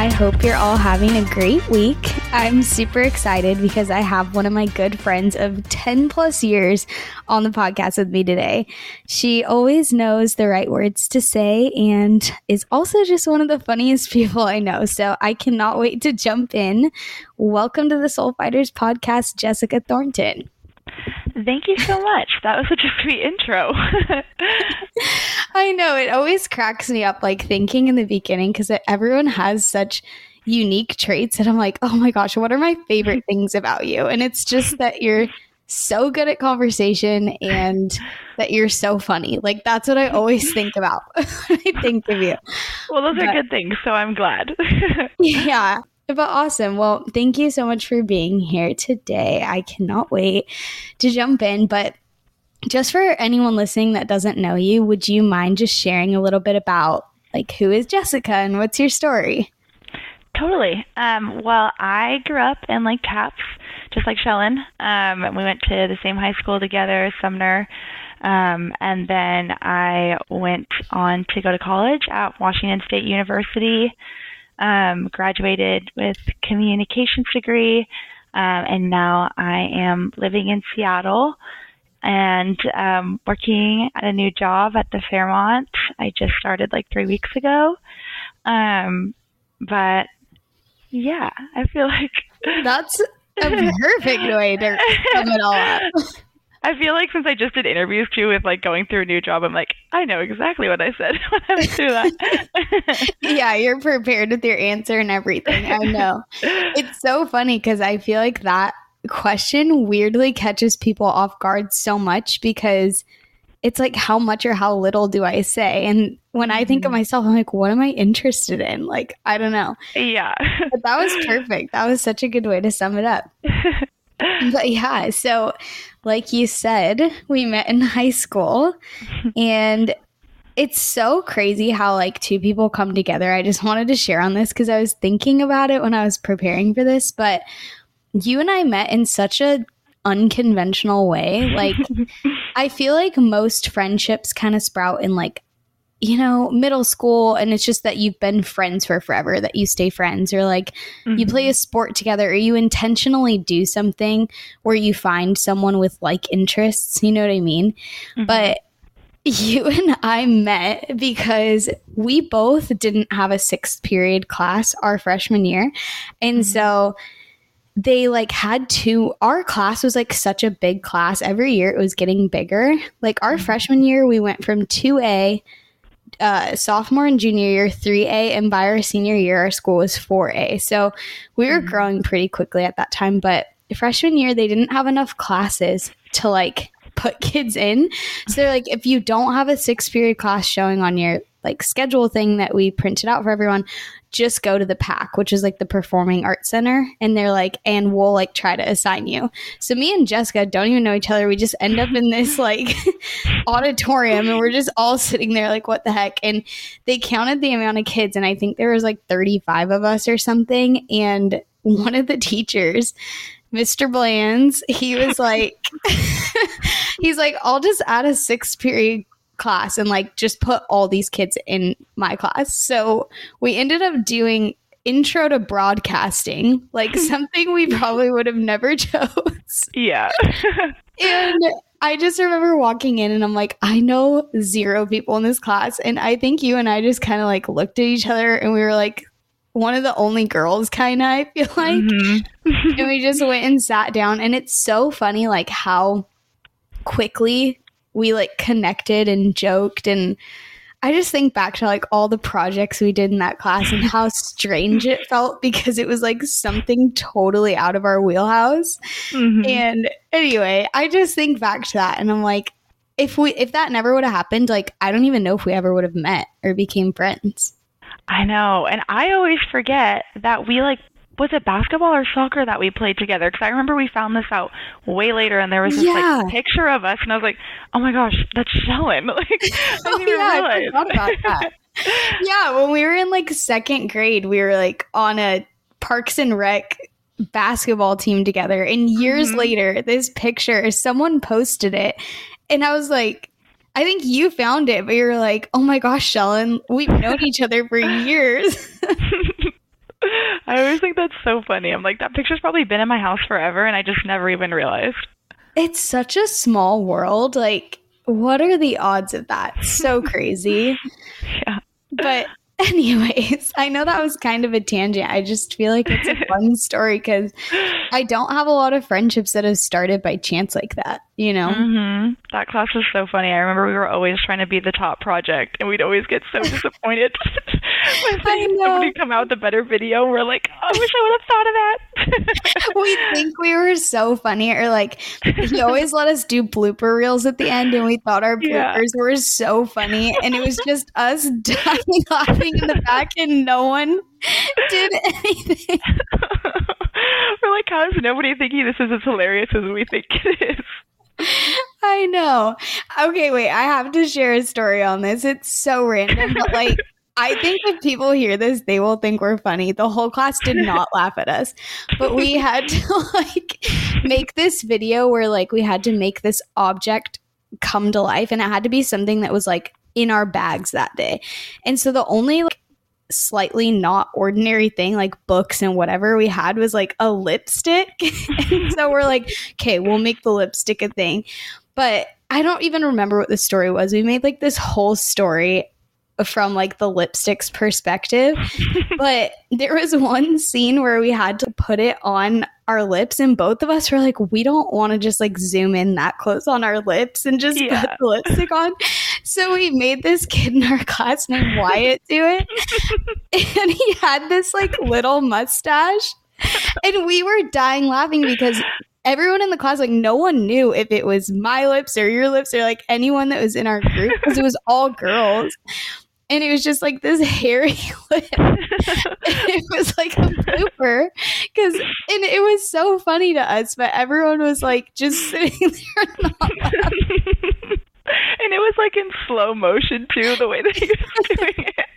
I hope you're all having a great week. I'm super excited because I have one of my good friends of 10 plus years on the podcast with me today. She always knows the right words to say and is also just one of the funniest people I know. So I cannot wait to jump in. Welcome to the Soul Fighters podcast, Jessica Thornton. Thank you so much. That was such a sweet intro. I know. It always cracks me up, like thinking in the beginning, because everyone has such unique traits. And I'm like, oh my gosh, what are my favorite things about you? And it's just that you're so good at conversation and that you're so funny. Like, that's what I always think about when I think of you. Well, those are good things, so I'm glad. Yeah. But awesome. Well, thank you so much for being here today. I cannot wait to jump in. But just for anyone listening that doesn't know you, would you mind just sharing a little bit about, like, who is Jessica and what's your story? Totally. Well, I grew up in Lake Tapps, just like Shellen. We went to the same high school together, Sumner. And then I went on to go to college at Washington State University. Graduated with communications degree, and now I am living in Seattle and working at a new job at the Fairmont. I just started like 3 weeks ago. But yeah, I feel like that's a perfect way to sum it all up. I feel like since I just did interviews too with like going through a new job, I'm like, I know exactly what I said when I went through that. Yeah, you're prepared with your answer and everything. I know. It's so funny because I feel like that question weirdly catches people off guard so much because it's like, how much or how little do I say? And when I think of myself, I'm like, what am I interested in? Like, I don't know. Yeah. But that was perfect. That was such a good way to sum it up. But yeah, so like you said, we met in high school and it's so crazy how like two people come together. I just wanted to share on this because I was thinking about it when I was preparing for this, but you and I met in such a unconventional way. Like, I feel like most friendships kind of sprout in like, you know, middle school, and it's just that you've been friends for forever, that you stay friends, or like you play a sport together, or you intentionally do something where you find someone with like interests, you know what I mean? But you and I met because we both didn't have a sixth period class our freshman year. And so they like had to, our class was like such a big class. Every year it was getting bigger. Like our freshman year, we went from 2A, sophomore and junior year 3A, and by our senior year our school was 4A. So we were growing pretty quickly at that time, but freshman year they didn't have enough classes to like put kids in. So they're like, if you don't have a sixth period class showing on your like schedule thing that we printed out for everyone, just go to the PAC, which is like the Performing Arts Center. And they're like, and we'll like try to assign you. So me and Jessica don't even know each other. We just end up in this like auditorium and we're just all sitting there like, what the heck? And they counted the amount of kids. And I think there was like 35 of us or something. And one of the teachers, Mr. Blands, he was like, he's like, I'll just add a sixth period class and like just put all these kids in my class. So we ended up doing intro to broadcasting, like something we probably would have never chose. Yeah. And I just remember walking in and I'm like, I know zero people in this class. And I think you and I just kind of like looked at each other and we were like one of the only girls kind of, I feel like. And we just went and sat down. And it's so funny like how quickly we like connected and joked, and I just think back to like all the projects we did in that class and how strange it felt because it was like something totally out of our wheelhouse. And anyway, I just think back to that and I'm like, if that never would have happened, like I don't even know if we ever would have met or became friends. I know. And I always forget that we like, was it basketball or soccer that we played together? Because I remember we found this out way later, and there was this like picture of us, and I was like, "Oh my gosh, that's Shellen!" Like, I didn't even realize. I forgot about that. Yeah, when we were in like second grade, we were like on a Parks and Rec basketball team together, and years later, this picture, someone posted it, and I was like, I think you found it, but you were like, "Oh my gosh, Shellen, we've known each other for years." I always think that's so funny. I'm like, that picture's probably been in my house forever, and I just never even realized. It's such a small world. Like, what are the odds of that? So crazy. Yeah. But anyways, I know that was kind of a tangent. I just feel like it's a fun story because I don't have a lot of friendships that have started by chance like that, you know? Mm-hmm. That class was so funny. I remember we were always trying to be the top project, and we'd always get so disappointed when somebody come out with a better video. And we're like, oh, I wish I would have thought of that. We think we were so funny, or like he always let us do blooper reels at the end, and we thought our bloopers were so funny, and it was just us dying laughing in the back, and no one did anything. We're like, how is nobody thinking this is as hilarious as we think it is? I know. Okay, wait, I have to share a story on this. It's so random, but like, I think if people hear this, they will think we're funny. The whole class did not laugh at us, but we had to like make this video where like we had to make this object come to life, and it had to be something that was like in our bags that day. And so the only like slightly not ordinary thing, like books and whatever we had, was like a lipstick. And so we're like, okay, we'll make the lipstick a thing. But I don't even remember what the story was. We made like this whole story from like the lipstick's perspective. But there was one scene where we had to put it on our lips, and both of us were like, we don't want to just like zoom in that close on our lips and just put the lipstick on. So we made this kid in our class named Wyatt do it. And he had this like little mustache, and we were dying laughing because everyone in the class, like no one knew if it was my lips or your lips or like anyone that was in our group, because it was all girls. And it was just like this hairy lip. It was like a blooper, and it was so funny to us, but everyone was like just sitting there not laughing. And it was like in slow motion too, the way that he was doing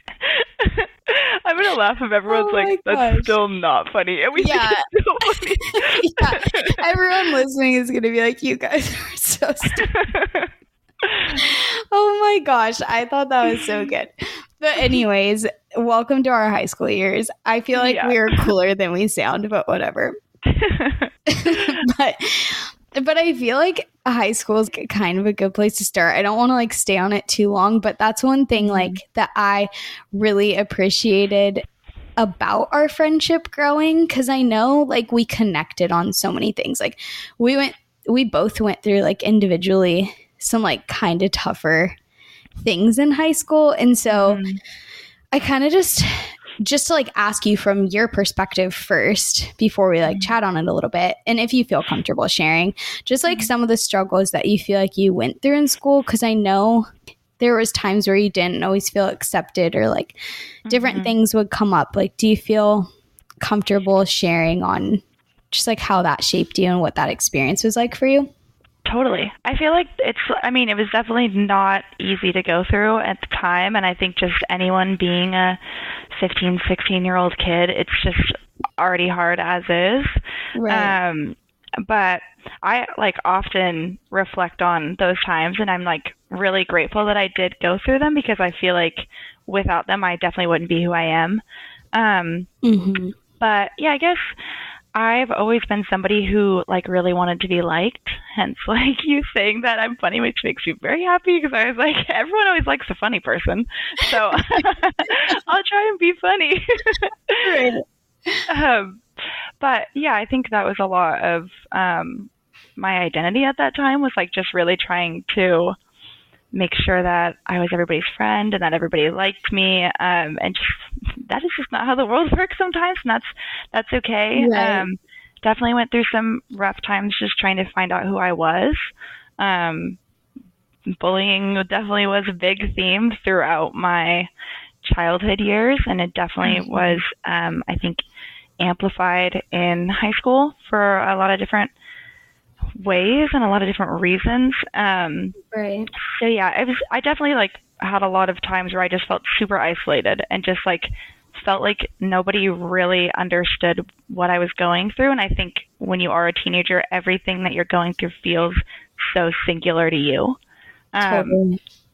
it. I'm gonna laugh if everyone's like, that's still not funny. And we think it's still funny. Everyone listening is gonna be like, you guys are so stupid. Oh my gosh, I thought that was so good. But anyways, welcome to our high school years. I feel like we are cooler than we sound, but whatever. But I feel like high school is kind of a good place to start. I don't want to like stay on it too long, but that's one thing like that I really appreciated about our friendship growing, because I know like we connected on so many things. Like we both went through like individually some like kind of tougher things in high school. And so I kind of just to like ask you from your perspective first before we like chat on it a little bit. And if you feel comfortable sharing just like some of the struggles that you feel like you went through in school. Cause I know there was times where you didn't always feel accepted, or like different things would come up. Like, do you feel comfortable sharing on just like how that shaped you and what that experience was like for you? Totally. I feel like it was definitely not easy to go through at the time. And I think just anyone being a 15, 16-year-old kid, it's just already hard as is. Right. But I like often reflect on those times, and I'm like really grateful that I did go through them, because I feel like without them, I definitely wouldn't be who I am. But yeah, I guess I've always been somebody who like really wanted to be liked, hence like you saying that I'm funny, which makes me very happy, because I was like, everyone always likes a funny person, so I'll try and be funny. But yeah, I think that was a lot of my identity at that time, was like just really trying to make sure that I was everybody's friend and that everybody liked me. And just, that is just not how the world works sometimes. And that's okay. Right. Definitely went through some rough times just trying to find out who I was. Bullying definitely was a big theme throughout my childhood years. And it definitely was, I think, amplified in high school for a lot of different ways and a lot of different reasons. Right. So yeah, I definitely like had a lot of times where I just felt super isolated and just like felt like nobody really understood what I was going through. And I think when you are a teenager, everything that you're going through feels so singular to you. Totally.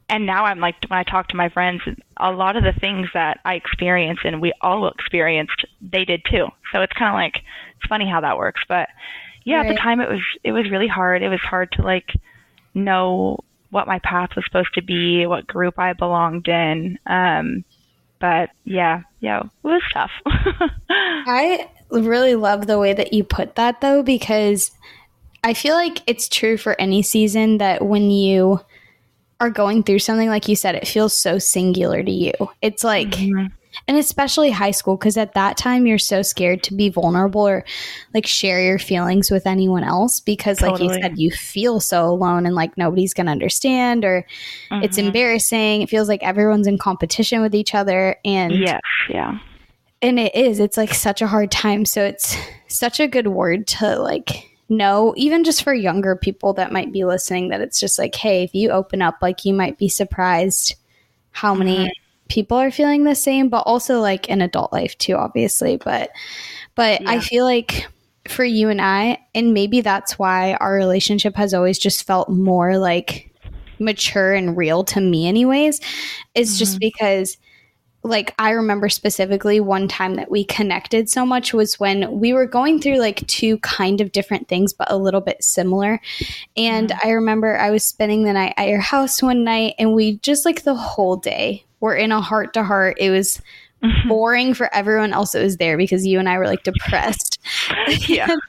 and now I'm like, when I talk to my friends, a lot of the things that I experienced and we all experienced, they did too. So it's kind of like, it's funny how that works. But yeah, at the time it was really hard. It was hard to like know what my path was supposed to be, what group I belonged in. But yeah, it was tough. I really love the way that you put that, though, because I feel like it's true for any season that when you are going through something, like you said, it feels so singular to you. It's like, and especially high school, because at that time you're so scared to be vulnerable or like share your feelings with anyone else because like you said, you feel so alone and like nobody's going to understand or it's embarrassing. It feels like everyone's in competition with each other. And and it's like such a hard time. So it's such a good word to like know, even just for younger people that might be listening, that it's just like, hey, if you open up, like you might be surprised how many people are feeling the same, but also like in adult life too, obviously. But I feel like for you and I, and maybe that's why our relationship has always just felt more like mature and real to me anyways, is just because like I remember specifically one time that we connected so much was when we were going through like two kind of different things, but a little bit similar. And I remember I was spending the night at your house one night and we just like the whole day were in a heart to heart. It was boring for everyone else that was there because you and I were like depressed. And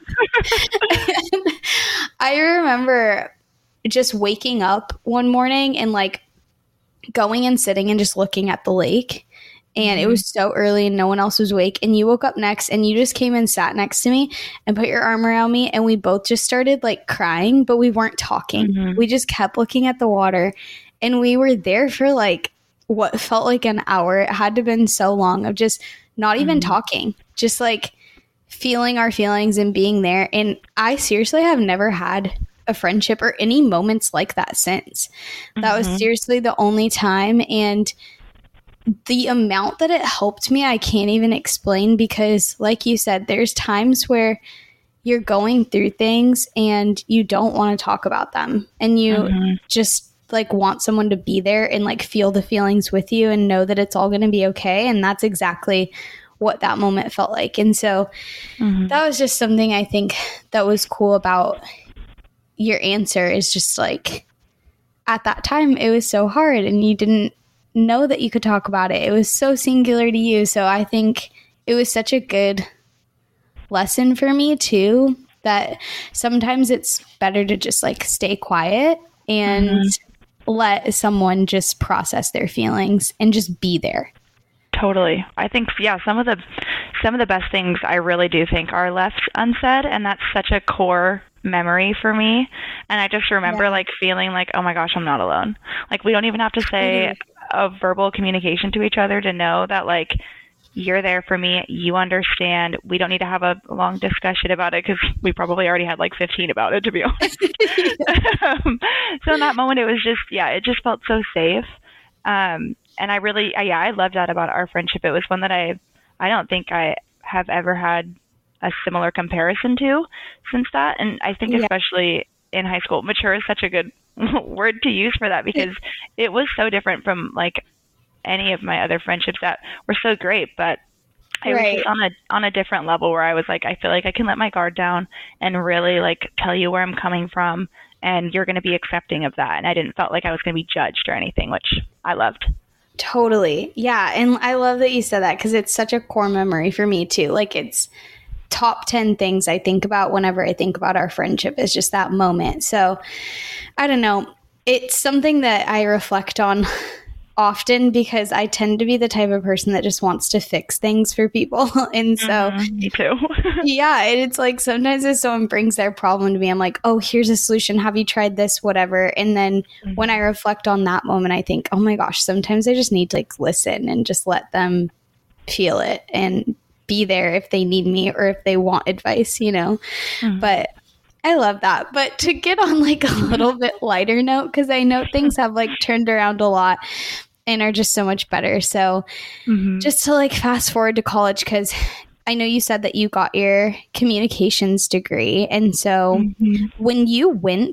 I remember just waking up one morning and like going and sitting and just looking at the lake. And it was so early and no one else was awake. And you woke up next and you just came and sat next to me and put your arm around me. And we both just started like crying, but we weren't talking. We just kept looking at the water. And we were there for like what felt like an hour. It had to have been so long of just not even talking, just like feeling our feelings and being there. And I seriously have never had a friendship or any moments like that since. That was seriously the only time. And the amount that it helped me, I can't even explain because like you said, there's times where you're going through things and you don't want to talk about them and you just like want someone to be there and like feel the feelings with you and know that it's all going to be okay. And that's exactly what that moment felt like. And so that was just something I think that was cool about your answer is just like at that time it was so hard and you didn't know that you could talk about it. It was so singular to you. So I think it was such a good lesson for me too, that sometimes it's better to just like stay quiet and let someone just process their feelings and just be there. Totally. I think, some of the best things I really do think are left unsaid, and that's such a core memory for me. And I just remember like feeling like, oh my gosh, I'm not alone. Like we don't even have to say a verbal communication to each other to know that like you're there for me, you understand. We don't need to have a long discussion about it because we probably already had like 15 about it, to be honest. So in that moment, it was just, it just felt so safe. And I loved that about our friendship. It was one that I don't think I have ever had a similar comparison to since that. And I think especially in high school, mature is such a good word to use for that because it was so different from like any of my other friendships that were so great, but I was just on a different level where I was like, I feel like I can let my guard down and really like tell you where I'm coming from and you're going to be accepting of that. And I didn't felt like I was going to be judged or anything, which I loved. Totally. Yeah. And I love that you said that because it's such a core memory for me too. Like it's top 10 things I think about whenever I think about our friendship is just that moment. So I don't know. It's something that I reflect on often because I tend to be the type of person that just wants to fix things for people. And so me too. And it's like sometimes if someone brings their problem to me, I'm like, oh, here's a solution. Have you tried this? Whatever. And then when I reflect on that moment, I think, oh my gosh, sometimes I just need to like listen and just let them feel it and be there if they need me or if they want advice, you know? But I love that. But to get on like a little bit lighter note, because I know things have like turned around a lot and are just so much better. So just to like fast forward to college, because I know you said that you got your communications degree. And so when you went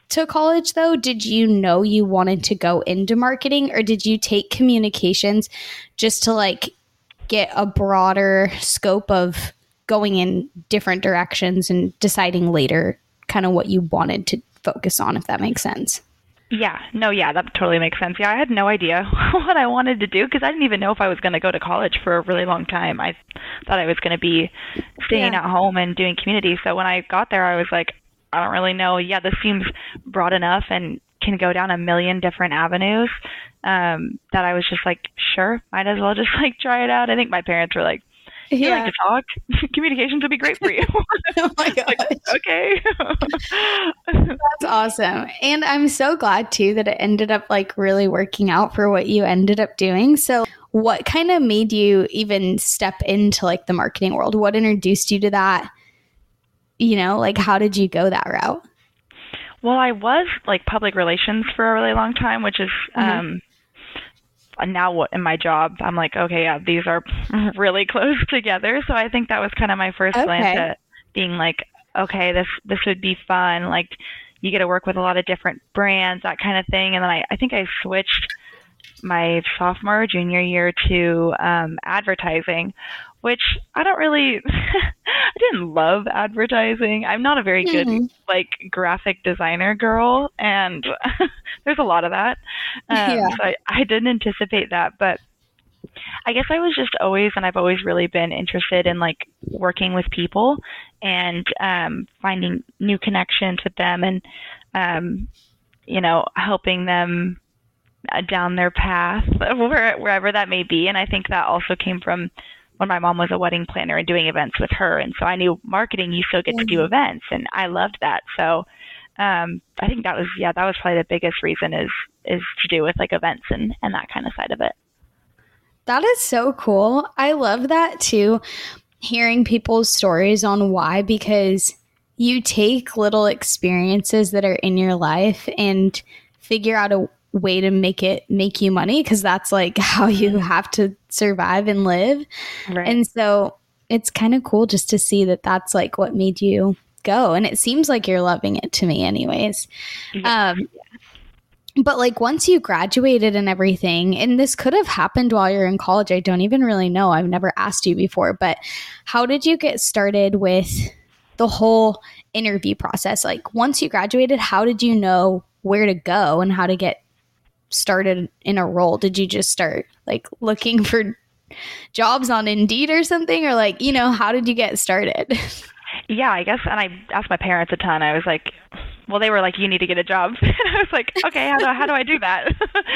to college though? Did you know you wanted to go into marketing, or did you take communications just to like get a broader scope of going in different directions and deciding later kind of what you wanted to focus on, if that makes sense? Yeah, no, yeah, that totally makes sense. Yeah, I had no idea what I wanted to do because I didn't even know if I was going to go to college for a really long time. I thought I was going to be staying at home and doing community. So when I got there, I was like, I don't really know. Yeah, this seems broad enough and can go down a million different avenues that I was just like, sure, might as well just like try it out. I think my parents were like, you like to talk? Communications would be great for you. Oh my gosh. Like, okay. That's awesome. And I'm so glad too that it ended up like really working out for what you ended up doing. So what kind of made you even step into like the marketing world? What introduced you to that? You know, like how did you go that route? Well, I was like public relations for a really long time, which is now what in my job, I'm like, okay, yeah, these are really close together. So I think that was kind of my first glance at being like, okay, this would be fun. Like you get to work with a lot of different brands, that kind of thing. And then I think I switched my sophomore, junior year to advertising, which I don't really, I didn't love advertising. I'm not a very good like graphic designer girl, and there's a lot of that. So I didn't anticipate that, but I guess I was just always, and I've always really been interested in like working with people and finding new connections with them and, you know, helping them down their path, wherever that may be. And I think that also came from when my mom was a wedding planner and doing events with her. And so I knew marketing, you still get to do events, and I loved that. So I think that was probably the biggest reason is to do with like events and that kind of side of it. That is so cool. I love that too, hearing people's stories on why, because you take little experiences that are in your life and figure out a way to make you money, because that's like how you have to survive and live. Right. And so it's kind of cool just to see that that's like what made you go. And it seems like you're loving it to me anyways. But like once you graduated and everything, and this could have happened while you're in college, I don't even really know. I've never asked you before, but how did you get started with the whole interview process? Like once you graduated, how did you know where to go and how to get started in a role? Did you just start like looking for jobs on Indeed or something, or like, you know, how did you get started? Yeah, I guess. And I asked my parents a ton. I was like, well, they were like, you need to get a job. And I was like, okay, how do I do that?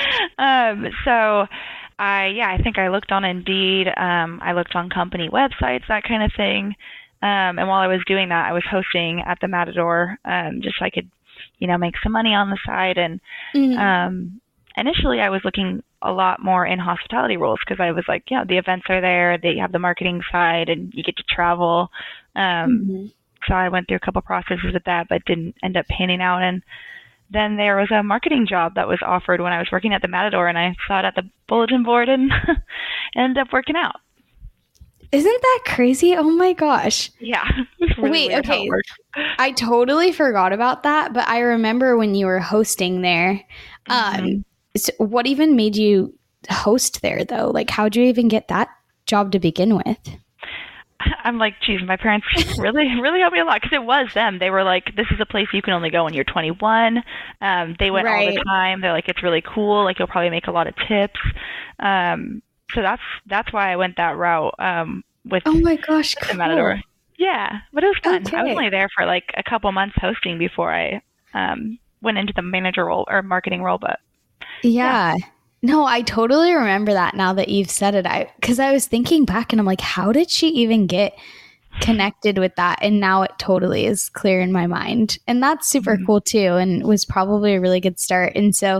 So I think I looked on Indeed. I looked on company websites, that kind of thing. And while I was doing that, I was hosting at the Matador, just so I could, you know, make some money on the side. And initially I was looking a lot more in hospitality roles, because I was like, yeah, the events are there, they have the marketing side, and you get to travel. So I went through a couple processes with that, but didn't end up panning out. And then there was a marketing job that was offered when I was working at the Matador, and I saw it at the bulletin board and ended up working out. Isn't that crazy? Oh my gosh. Yeah. Really wait, okay. I totally forgot about that, but I remember when you were hosting there. So what even made you host there though? Like how'd you even get that job to begin with? I'm like, geez, my parents really helped me a lot, because it was them. They were like, this is a place you can only go when you're 21. They went all the time. They're like, it's really cool. Like you'll probably make a lot of tips. So that's why I went that route with oh my gosh, cool. The Matador. Yeah, but it was fun. Okay. I was only there for like a couple months hosting before I went into the manager role or marketing role. But yeah. No, I totally remember that now that you've said it. Because I was thinking back and I'm like, how did she even get connected with that? And now it totally is clear in my mind. And that's super cool too, and was probably a really good start. And so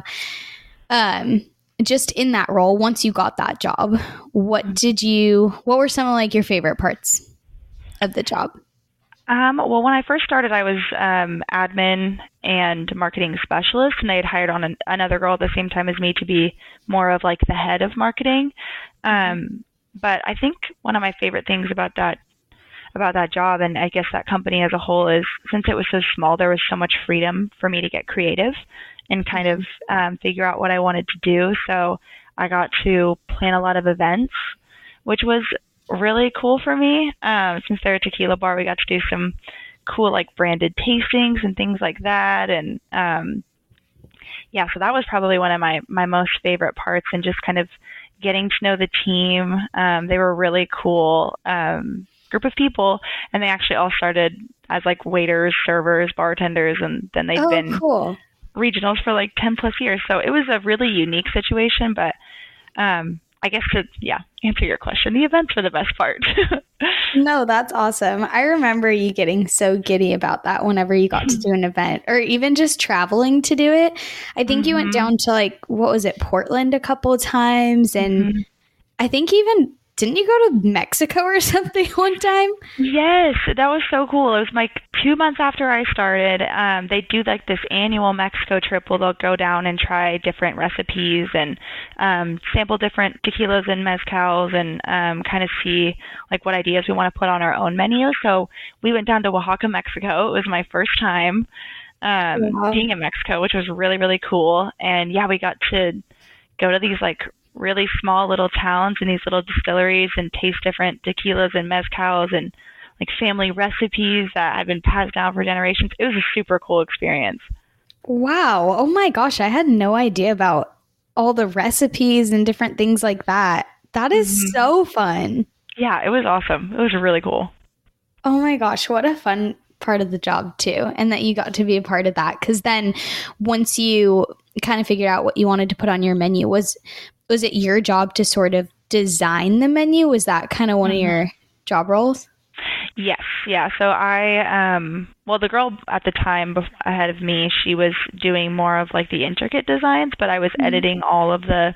just in that role, once you got that job, what were some of like your favorite parts of the job? Well, when I first started, I was admin and marketing specialist, and they had hired on another girl at the same time as me to be more of like the head of marketing. But I think one of my favorite things about that, about that job, and I guess that company as a whole, is since it was so small, there was so much freedom for me to get creative and kind of figure out what I wanted to do. So I got to plan a lot of events, which was really cool for me. Since they're a tequila bar, we got to do some cool like branded tastings and things like that. And yeah, so that was probably one of my most favorite parts, and just kind of getting to know the team. They were a really cool group of people, and they actually all started as like waiters, servers, bartenders, and then they've been cool. regionals for like 10 plus years. So it was a really unique situation, but I guess to answer your question, the events were the best part. No, that's awesome. I remember you getting so giddy about that whenever you got to do an event, or even just traveling to do it. I think you went down to like, what was it, Portland a couple of times, and I think even, didn't you go to Mexico or something one time? Yes, that was so cool. It was like 2 months after I started. They do like this annual Mexico trip where they'll go down and try different recipes and sample different tequilas and mezcals, and kind of see like what ideas we want to put on our own menu. So we went down to Oaxaca, Mexico. It was my first time being in Mexico, which was really, really cool. And yeah, we got to go to these like really small little towns and these little distilleries and taste different tequilas and mezcals and like family recipes that have been passed down for generations. It was a super cool experience. Wow. Oh my gosh. I had no idea about all the recipes and different things like that. That is so fun. Yeah, it was awesome. It was really cool. Oh my gosh. What a fun part of the job too. And that you got to be a part of that. Because then once you kind of figured out what you wanted to put on your menu, was it your job to sort of design the menu? Was that kind of one of your job roles? Yes. Yeah. So well, the girl at the time ahead of me, she was doing more of like the intricate designs, but I was editing all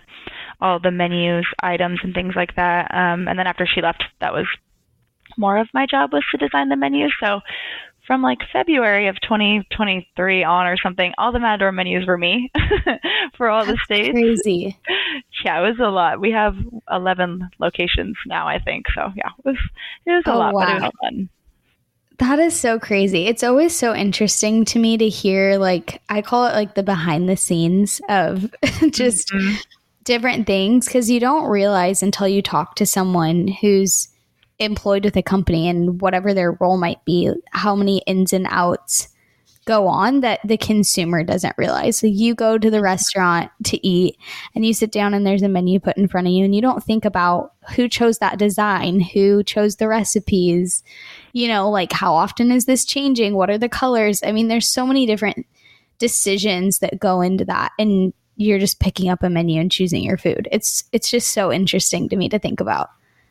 the menus, items, and things like that. And then after she left, that was more of my job, was to design the menu. So from like February of 2023 on or something, all the Matador menus were me for all the states. Crazy. Yeah, it was a lot. We have 11 locations now, I think. So yeah, it was a lot, but it was fun. That is so crazy. It's always so interesting to me to hear, like, I call it like the behind the scenes of just different things, because you don't realize until you talk to someone who's employed with a company and whatever their role might be, how many ins and outs go on that the consumer doesn't realize. So you go to the restaurant to eat and you sit down and there's a menu put in front of you, and you don't think about who chose that design, who chose the recipes, like how often is this changing? What are the colors? I mean, there's so many different decisions that go into that, and you're just picking up a menu and choosing your food. It's just so interesting to me to think about.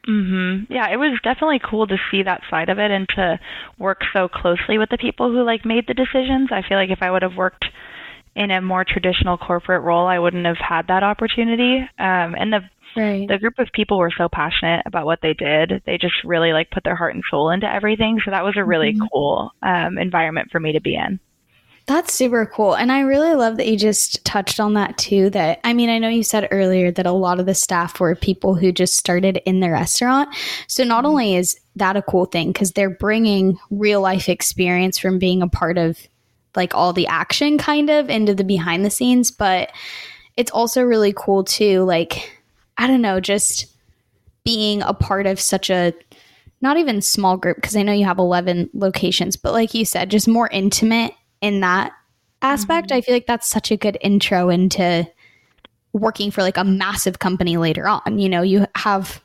Yeah, it was definitely cool to see that side of it and to work so closely with the people who like made the decisions. I feel like if I would have worked in a more traditional corporate role, I wouldn't have had that opportunity. And the group of people were so passionate about what they did. They just really like put their heart and soul into everything. So that was a really cool environment for me to be in. That's super cool. And I really love that you just touched on that too. That, I mean, I know you said earlier that a lot of the staff were people who just started in the restaurant. So not only is that a cool thing, because they're bringing real life experience from being a part of like all the action kind of into the behind the scenes, but it's also really cool too. Like, I don't know, just being a part of such a, not even small group, because I know you have 11 locations, but like you said, just more intimate in that aspect. I feel like that's such a good intro into working for like a massive company later on. You have,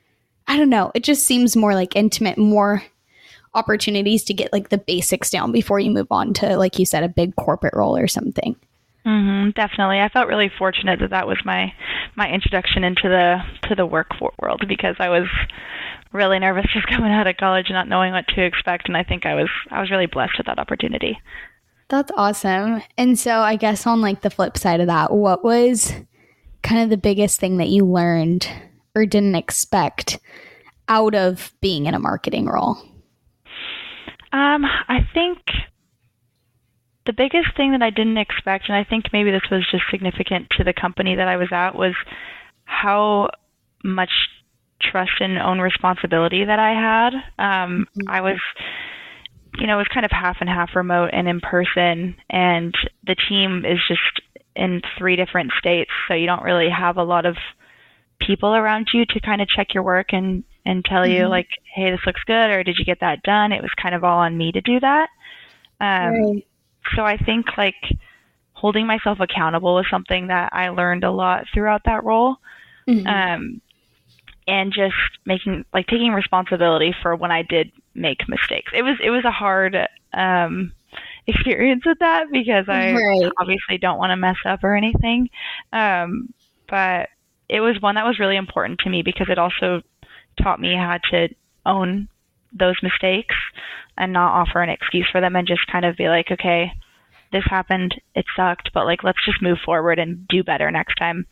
I don't know, it just seems more like intimate, more opportunities to get like the basics down before you move on to, like you said, a big corporate role or something. Definitely. I felt really fortunate that was my introduction into the work world, because I was really nervous just coming out of college and not knowing what to expect. And I think I was really blessed with that opportunity. That's awesome. And so I guess on like the flip side of that, what was kind of the biggest thing that you learned or didn't expect out of being in a marketing role? I think the biggest thing that I didn't expect, and I think maybe this was just significant to the company that I was at, was how much trust and own responsibility that I had. I was, it was kind of half and half remote and in person, and the team is just in 3 different states, so you don't really have a lot of people around you to kind of check your work and tell you like, hey, this looks good, or did you get that done? It was kind of all on me to do that. Right. So I think like holding myself accountable was something that I learned a lot throughout that role. And just taking responsibility for when I did make mistakes. It was a hard experience with that, because I obviously don't want to mess up or anything. But it was one that was really important to me, because it also taught me how to own those mistakes and not offer an excuse for them, and just kind of be like, okay, this happened, it sucked, but like, let's just move forward and do better next time.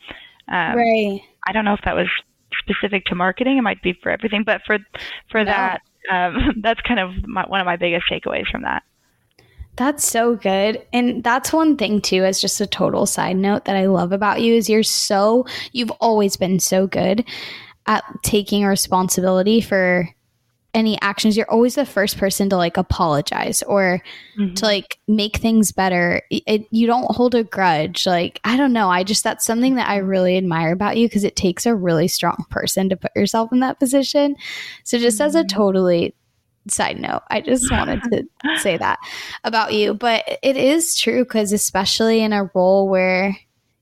I don't know if that was specific to marketing. It might be for everything, but for that, that's kind of one of my biggest takeaways from that. That's so good. And that's one thing too, as just a total side note, that I love about you is you've always been so good at taking responsibility for any actions. You're always the first person to like apologize or to like make things better. You don't hold a grudge. Like, I don't know. That's something that I really admire about you, because it takes a really strong person to put yourself in that position. So just as a totally side note, I just wanted to say that about you. But it is true, because especially in a role where,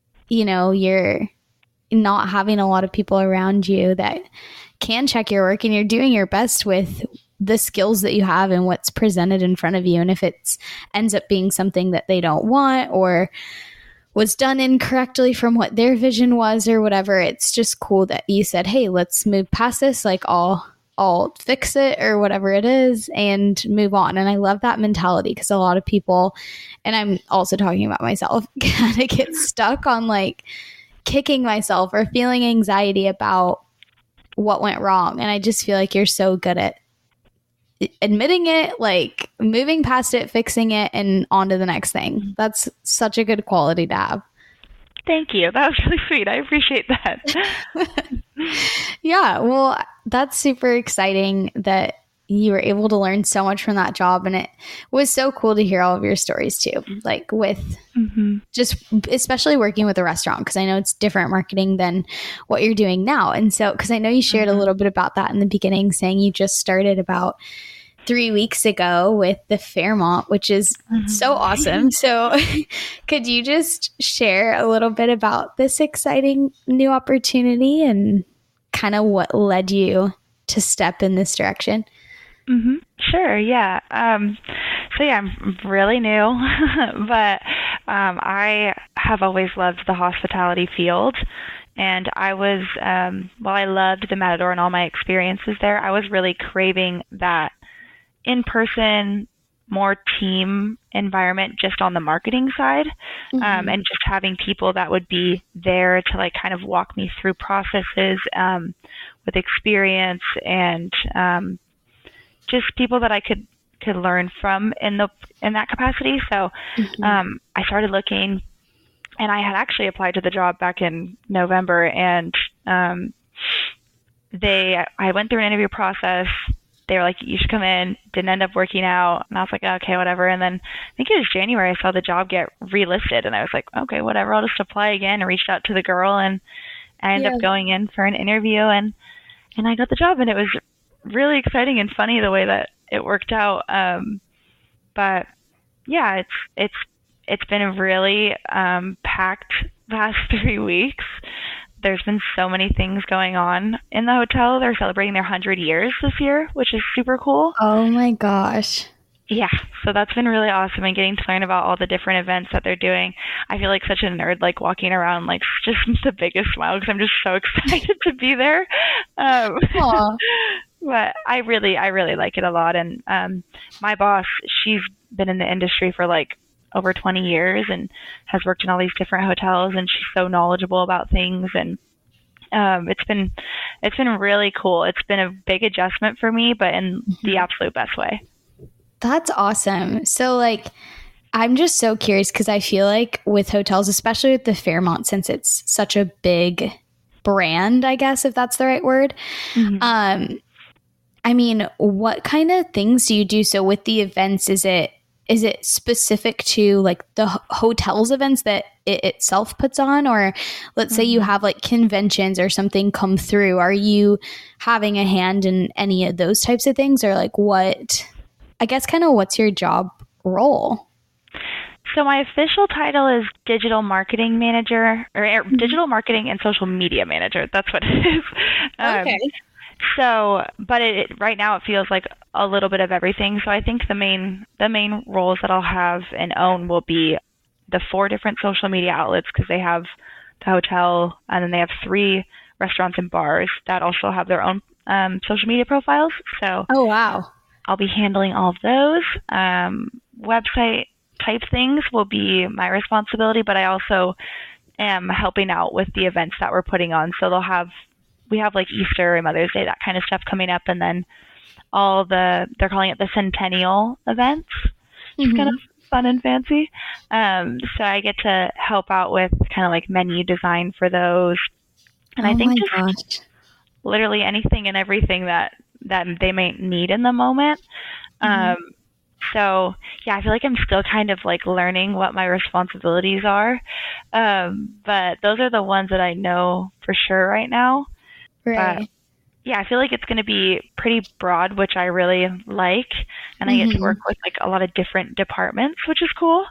you're not having a lot of people around you that can check your work, and you're doing your best with the skills that you have and what's presented in front of you. And if it ends up being something that they don't want or was done incorrectly from what their vision was or whatever, it's just cool that you said, hey, let's move past this. Like, I'll fix it or whatever it is and move on. And I love that mentality, because a lot of people, and I'm also talking about myself, kind of get stuck on like kicking myself or feeling anxiety about what went wrong. And I just feel like you're so good at admitting it, like moving past it, fixing it, and on to the next thing. That's such a good quality to have. Thank you. That was really sweet. I appreciate that. Yeah, well, that's super exciting that you were able to learn so much from that job. And it was so cool to hear all of your stories too, like with just especially working with a restaurant, because I know it's different marketing than what you're doing now. And so, because I know you shared a little bit about that in the beginning, saying you just started about 3 weeks ago with the Fairmont, which is so awesome. So could you just share a little bit about this exciting new opportunity and kind of what led you to step in this direction? Sure. Yeah. So yeah, I'm really new, but I have always loved the hospitality field. And I was, while I loved the Matador and all my experiences there, I was really craving that in-person, more team environment just on the marketing side, and just having people that would be there to like kind of walk me through processes with experience, and just people that I could learn from in that capacity. So I started looking, and I had actually applied to the job back in November, and I went through an interview process. They were like, you should come in. Didn't end up working out. And I was like, okay, whatever. And then I think it was January, I saw the job get relisted, and I was like, okay, whatever. I'll just apply again. And reached out to the girl, and I ended up going in for an interview, and I got the job, and it was really exciting and funny the way that it worked out. But yeah, it's been a really packed past 3 weeks. There's been so many things going on in the hotel. They're celebrating their 100 years this year, which is super cool. Oh my gosh. Yeah, so that's been really awesome, and getting to learn about all the different events that they're doing. I feel like such a nerd, like walking around, like just the biggest smile, because I'm just so excited to be there. But I really like it a lot. And my boss, she's been in the industry for like over 20 years and has worked in all these different hotels, and she's so knowledgeable about things. And it's been really cool. It's been a big adjustment for me, but in the absolute best way. That's awesome. So like, I'm just so curious, because I feel like with hotels, especially with the Fairmont, since it's such a big brand, I guess, if that's the right word. I mean, what kind of things do you do? So with the events, is it specific to like the hotel's events that it itself puts on? Or let's say you have like conventions or something come through. Are you having a hand in any of those types of things? Or like what's your job role? So my official title is digital marketing manager, or digital marketing and social media manager. That's what it is. Okay. So, but right now it feels like a little bit of everything. So I think the main roles that I'll have and own will be the 4 different social media outlets, because they have the hotel, and then they have 3 restaurants and bars that also have their own social media profiles. So, oh wow, I'll be handling all of those. Website type things will be my responsibility, but I also am helping out with the events that we're putting on. So we have like Easter and Mother's Day, that kind of stuff coming up, and then they're calling it the Centennial events, which is kind of fun and fancy. So I get to help out with kind of like menu design for those. And I think just literally anything and everything that they may need in the moment. So yeah, I feel like I'm still kind of like learning what my responsibilities are. But those are the ones that I know for sure right now. Right. But yeah, I feel like it's going to be pretty broad, which I really like. And I get to work with like a lot of different departments, which is cool.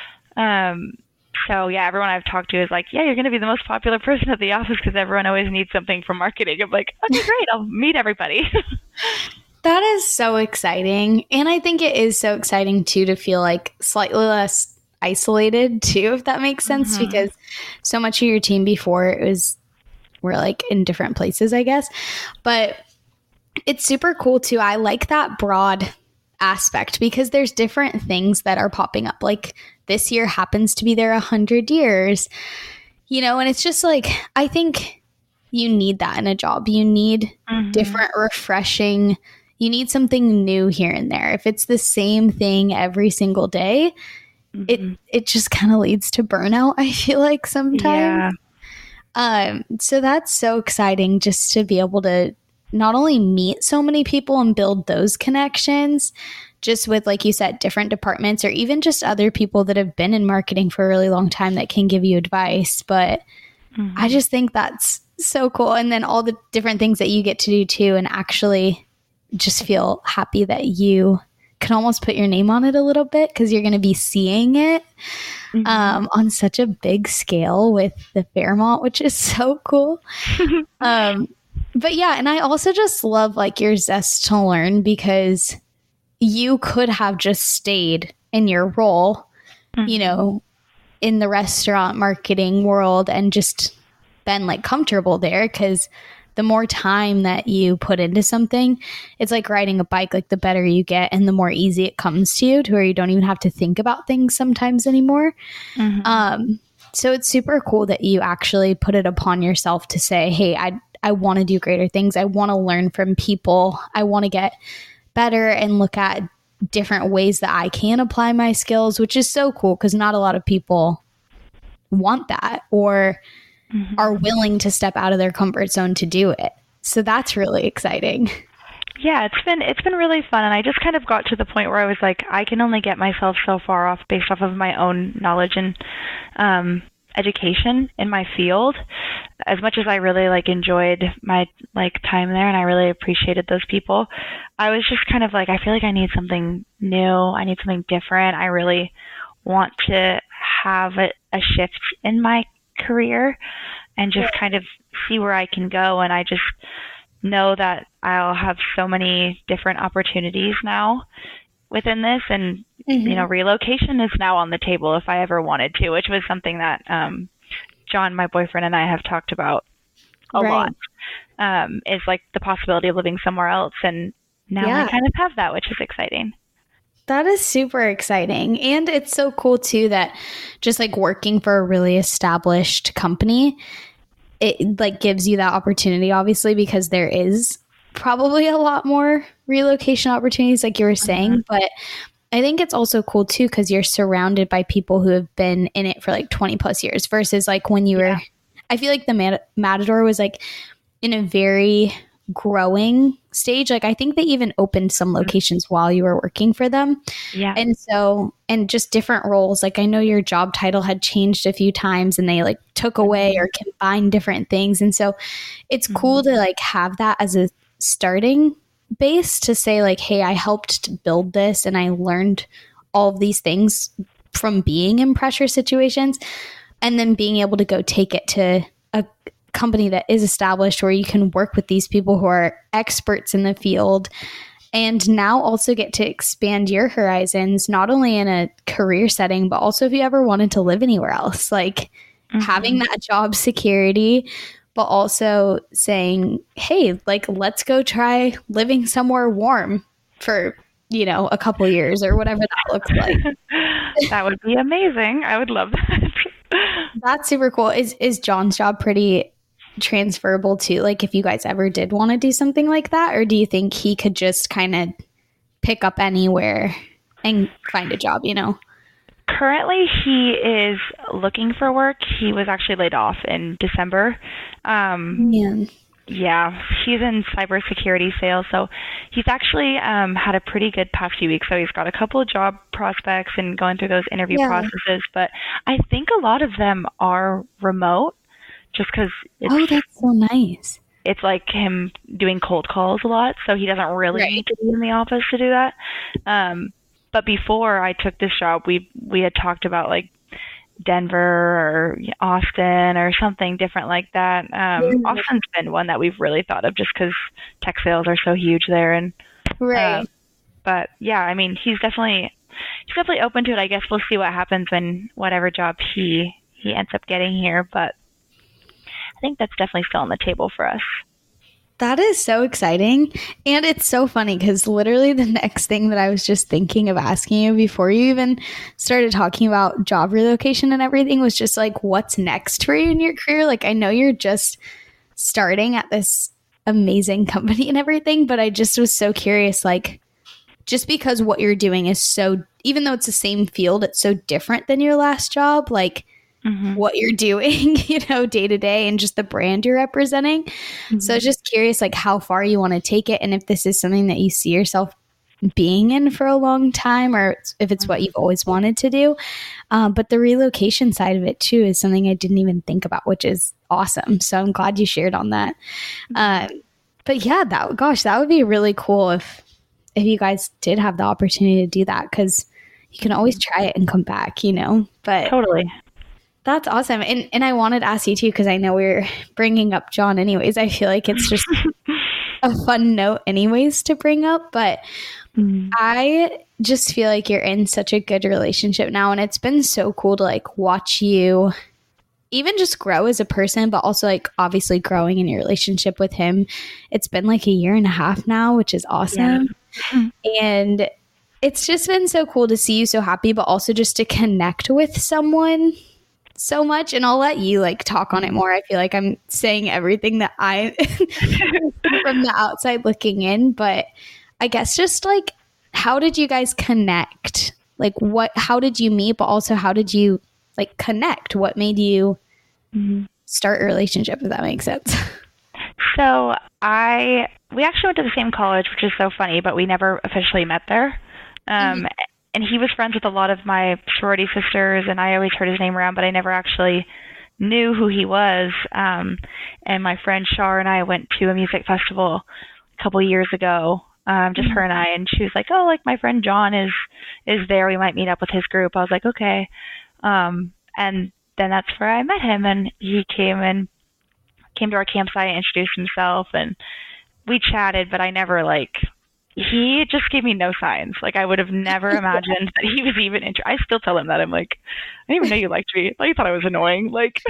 So yeah, everyone I've talked to is like, yeah, you're going to be the most popular person at the office because everyone always needs something from marketing. I'm like, okay, great. I'll meet everybody. That is so exciting. And I think it is so exciting too to feel like slightly less isolated too, if that makes sense, because so much of your team before we're like in different places, I guess. But it's super cool too. I like that broad aspect because there's different things that are popping up. Like this year happens to be their 100 years, and it's just like, I think you need that in a job. You need different, refreshing, you need something new here and there. If it's the same thing every single day, it just kind of leads to burnout, I feel like sometimes. Yeah. So that's so exciting just to be able to not only meet so many people and build those connections just with, like you said, different departments or even just other people that have been in marketing for a really long time that can give you advice. But I just think that's so cool. And then all the different things that you get to do too, and actually just feel happy that you can almost put your name on it a little bit because you're going to be seeing it on such a big scale with the Fairmont, which is so cool. But yeah, and I also just love like your zest to learn because you could have just stayed in your role, in the restaurant marketing world and just been like comfortable there, because the more time that you put into something, it's like riding a bike. Like the better you get and the more easy it comes to you to where you don't even have to think about things sometimes anymore. So it's super cool that you actually put it upon yourself to say, hey, I want to do greater things. I want to learn from people. I want to get better and look at different ways that I can apply my skills, which is so cool because not a lot of people want that or are willing to step out of their comfort zone to do it. So that's really exciting. Yeah, it's been really fun. And I just kind of got to the point where I was like, I can only get myself so far off based off of my own knowledge and education in my field. As much as I really like enjoyed my like time there and I really appreciated those people, I was just kind of like, I feel like I need something new. I need something different. I really want to have a shift in my career and just kind of see where I can go. And I just know that I'll have so many different opportunities now within this. And, relocation is now on the table if I ever wanted to, which was something that John, my boyfriend, and I have talked about a lot, is like the possibility of living somewhere else. And now I kind of have that, which is exciting. That is super exciting. And it's so cool too that just like working for a really established company, it like gives you that opportunity, obviously, because there is probably a lot more relocation opportunities like you were saying. But I think it's also cool too because you're surrounded by people who have been in it for like 20 plus years versus like when you were I feel like the Matador was like in a very growing stage. Like I think they even opened some locations while you were working for them. Yeah. And just different roles. Like I know your job title had changed a few times and they like took away or combined different things. And so it's cool to like have that as a starting base to say like, hey, I helped to build this and I learned all of these things from being in pressure situations, and then being able to go take it to a company that is established where you can work with these people who are experts in the field, and now also get to expand your horizons, not only in a career setting, but also if you ever wanted to live anywhere else, like having that job security, but also saying, hey, like, let's go try living somewhere warm for, you know, a couple years or whatever that looks like. That would be amazing. I would love that. That's super cool. Is John's job pretty transferable too? Like if you guys ever did want to do something like that, or do you think he could just kind of pick up anywhere and find a job, you know? Currently, he is looking for work. He was actually laid off in December. Man. Yeah, he's in cybersecurity sales, so he's actually had a pretty good past few weeks. So he's got a couple of job prospects and going through those interview processes, but I think a lot of them are remote just because that's so nice. It's like him doing cold calls a lot, so he doesn't really need to be in the office to do that. But before I took this job, we had talked about like Denver or Austin or something different like that. Austin's been one that we've really thought of just because tech sales are so huge there. And but yeah, I mean, he's definitely open to it. I guess we'll see what happens when whatever job he ends up getting here. But I think that's definitely still on the table for us. That is so exciting. And it's so funny because literally the next thing that I was just thinking of asking you before you even started talking about job relocation and everything was just like, what's next for you in your career? Like, I know you're just starting at this amazing company and everything, but I just was so curious, like, just because what you're doing is so, even though it's the same field, it's so different than your last job, like, what you're doing, you know, day to day and just the brand you're representing. So I was just curious, like how far you want to take it and if this is something that you see yourself being in for a long time or if it's what you've always wanted to do. But the relocation side of it too is something I didn't even think about, which is awesome. So I'm glad you shared on that. But yeah, that would be really cool if you guys did have the opportunity to do that, because you can always try it and come back, you know. But totally. That's awesome. And I wanted to ask you too, because I know we're bringing up John anyways. I feel like it's just a fun note anyways to bring up. But I just feel like you're in such a good relationship now. And it's been so cool to like watch you even just grow as a person, but also like obviously growing in your relationship with him. It's been like 1.5 years now, which is awesome. Yeah. And it's just been so cool to see you so happy, but also just to connect with someone so much. And I'll let you like talk on it more. I feel like I'm saying everything that I from the outside looking in, but I guess just like, how did you guys connect? Like how did you meet, but also how did you like connect? What made you start a relationship, if that makes sense? So we actually went to the same college, which is so funny, but we never officially met there. And he was friends with a lot of my sorority sisters, and I always heard his name around, but I never actually knew who he was. And my friend Shar and I went to a music festival a couple years ago, just her and I, and she was like, oh, like my friend John is there. We might meet up with his group. I was like, okay. And then that's where I met him, and he came to our campsite and introduced himself, and we chatted, but I never he just gave me no signs. Like, I would have never imagined that he was even I still tell him that. I'm like, I didn't even know you liked me. Like, you thought I was annoying. Like,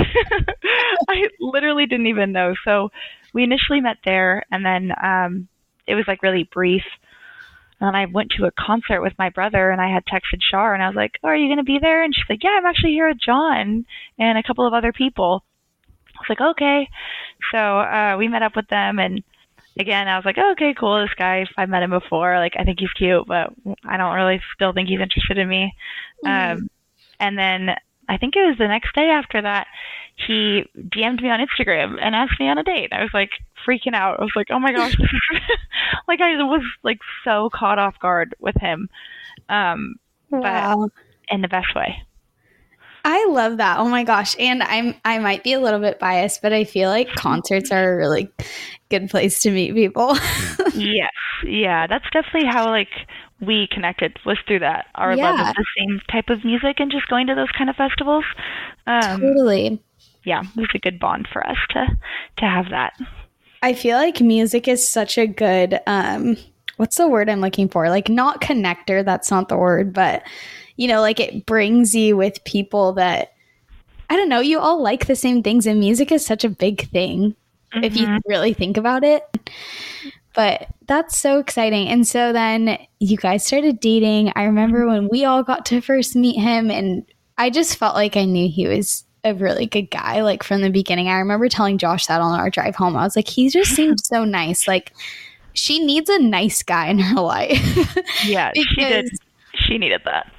I literally didn't even know. So we initially met there, and then it was like really brief. And I went to a concert with my brother, and I had texted Shar, and I was like, oh, are you going to be there? And she's like, yeah, I'm actually here with John and a couple of other people. I was like, okay. So we met up with them, and again, I was like, oh, okay, cool. This guy, I met him before. Like, I think he's cute, but I don't really still think he's interested in me. And then I think it was the next day after that, he DM'd me on Instagram and asked me on a date. I was like freaking out. I was like, oh my gosh, this is like I was like so caught off guard with him. Wow. But in the best way. I love that. Oh my gosh. And I might be a little bit biased, but I feel like concerts are a really good place to meet people. Yes. Yeah. That's definitely how like we connected, was through that. Our love of the same type of music and just going to those kind of festivals. Totally. Yeah. It was a good bond for us to have that. I feel like music is such a good, what's the word I'm looking for? Like not connector. That's not the word, but you know, like it brings you with people that, I don't know, you all like the same things, and music is such a big thing if you really think about it. But that's so exciting. And so then you guys started dating. I remember when we all got to first meet him, and I just felt like I knew he was a really good guy, like from the beginning. I remember telling Josh that on our drive home. I was like, he just seemed so nice. Like, she needs a nice guy in her life. Yeah, she did. She needed that.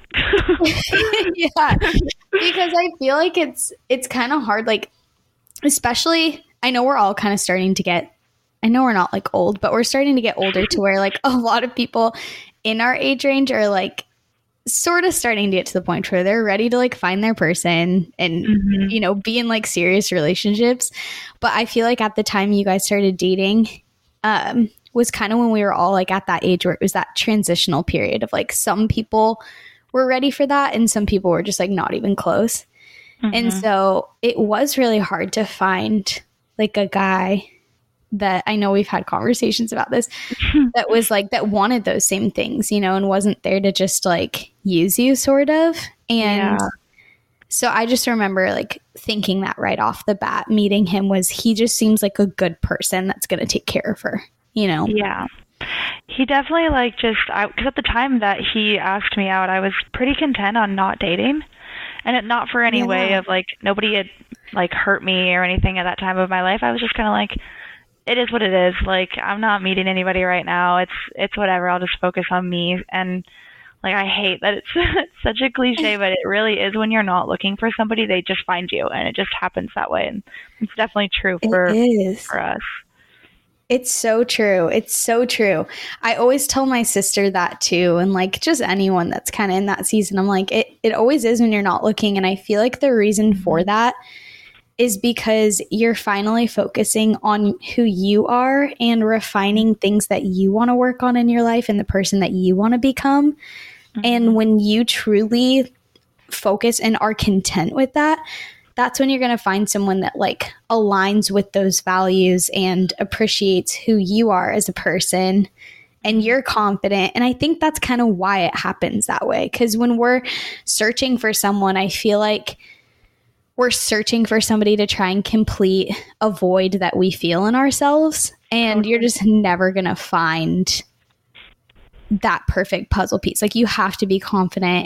Yeah, because I feel like it's kind of hard, like, especially, I know we're all kind of starting to get, I know we're not like old, but we're starting to get older to where like a lot of people in our age range are like sort of starting to get to the point where they're ready to like find their person and, you know, be in like serious relationships. But I feel like at the time you guys started dating, was kind of when we were all like at that age where it was that transitional period of like some people were ready for that and some people were just like not even close. And so it was really hard to find like a guy that, I know we've had conversations about this, that was like, that wanted those same things, you know, and wasn't there to just like use you sort of. And so I just remember like thinking that right off the bat, meeting him, was he just seems like a good person that's going to take care of her, you know? Yeah. He definitely like just, because at the time that he asked me out, I was pretty content on not dating, and not for any way of like, nobody had like hurt me or anything at that time of my life. I was just kind of like, it is what it is. Like, I'm not meeting anybody right now. It's whatever. I'll just focus on me. And like, I hate that it's such a cliche, but it really is. When you're not looking for somebody, they just find you, and it just happens that way. And it's definitely true for us. It's so true. It's so true. I always tell my sister that too. And like just anyone that's kind of in that season, I'm like, it always is when you're not looking. And I feel like the reason for that is because you're finally focusing on who you are and refining things that you want to work on in your life and the person that you want to become. And when you truly focus and are content with that, that's when you're going to find someone that like aligns with those values and appreciates who you are as a person, and you're confident. And I think that's kind of why it happens that way. Because when we're searching for someone, I feel like we're searching for somebody to try and complete a void that we feel in ourselves. And you're just never going to find that perfect puzzle piece. Like, you have to be confident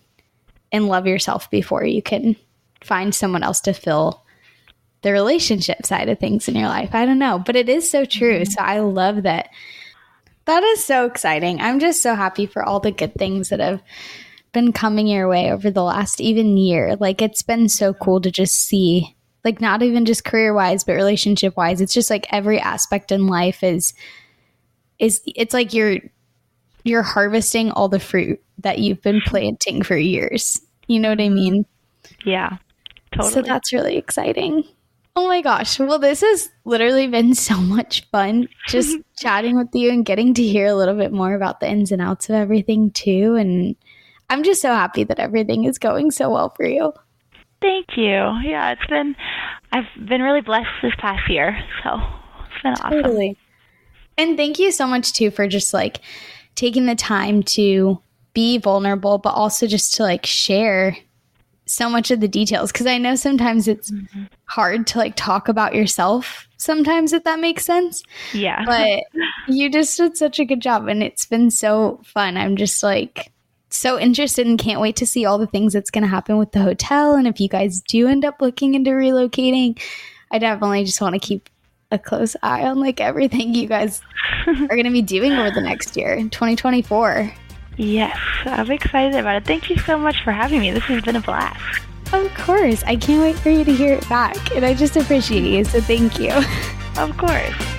and love yourself before you can find someone else to fill the relationship side of things in your life. I don't know, but it is so true. So I love that. That is so exciting. I'm just so happy for all the good things that have been coming your way over the last even year. Like, it's been so cool to just see, like, not even just career wise, but relationship wise. It's just like every aspect in life is it's like you're harvesting all the fruit that you've been planting for years. You know what I mean? Yeah. Totally. So that's really exciting. Oh my gosh. Well, this has literally been so much fun just chatting with you and getting to hear a little bit more about the ins and outs of everything too. And I'm just so happy that everything is going so well for you. Thank you. Yeah, I've been really blessed this past year. So it's been awesome. Totally. And thank you so much too for just like taking the time to be vulnerable, but also just to like share so much of the details, because I know sometimes it's hard to like talk about yourself sometimes, if that makes sense. Yeah. But you just did such a good job, and it's been so fun. I'm just like so interested and can't wait to see all the things that's going to happen with the hotel. And if you guys do end up looking into relocating, I definitely just want to keep a close eye on like everything you guys are going to be doing over the next year, 2024. Yes, I'm excited about it. Thank you so much for having me. This has been a blast. Of course. I can't wait for you to hear it back. And I just appreciate you. So thank you. Of course.